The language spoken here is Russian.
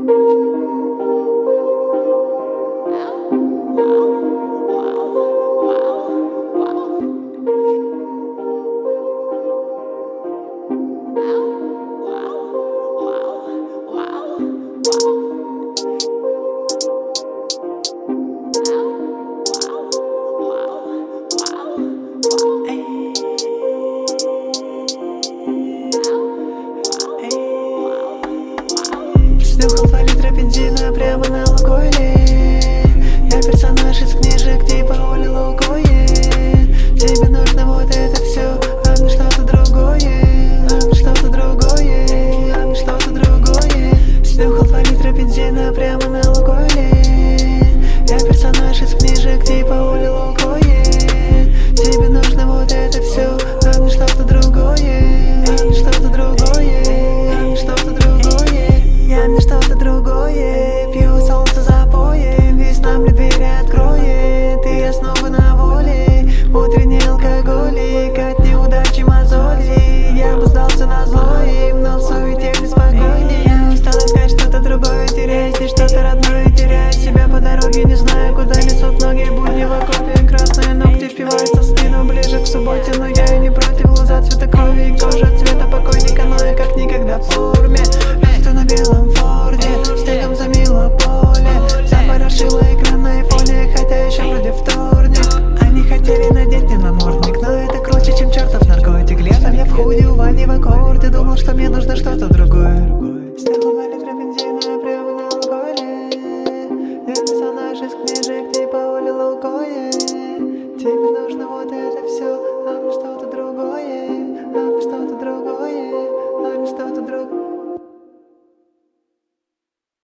Снюхал 2 литра бензина прямо на Лукойле. Я персонаж из книжек типа Оли Лукойе. Тебе нужно вот это все, а мне что-то другое, а мне что-то другое, а мне что-то другое. Снюхал 2 литра бензина прямо на Лукойле. Я персонаж из книжек типа Оли Лукойе.